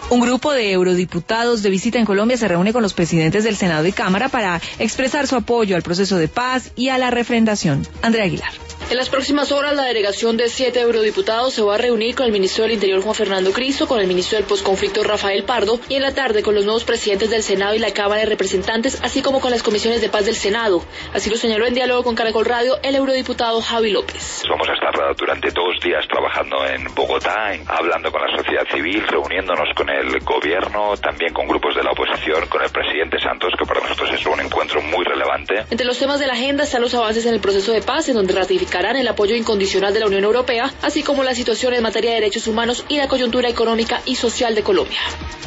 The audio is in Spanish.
Un grupo de eurodiputados de visita en Colombia se reúne con los presidentes del Senado y Cámara para expresar su apoyo al proceso de paz y a la refrendación. Andrea Aguilar. En las próximas horas, la delegación de 7 eurodiputados se va a reunir con el ministro del Interior, Juan Fernando Cristo, con el ministro del Posconflicto, Rafael Pardo, y en la tarde con los nuevos presidentes del Senado y la Cámara de Representantes, así como con las comisiones de paz del Senado. Así lo señaló en diálogo con Caracol Radio el eurodiputado Javi López. Vamos a estar durante 2 días trabajando en Bogotá, hablando con la sociedad civil, reuniéndonos con el gobierno, también con grupos de la oposición, con el presidente Santos, que para nosotros es un encuentro muy relevante. Entre los temas de la agenda están los avances en el proceso de paz, en donde ratificarán el apoyo incondicional de la Unión Europea, así como la situación en materia de derechos humanos y la coyuntura económica y social de Colombia.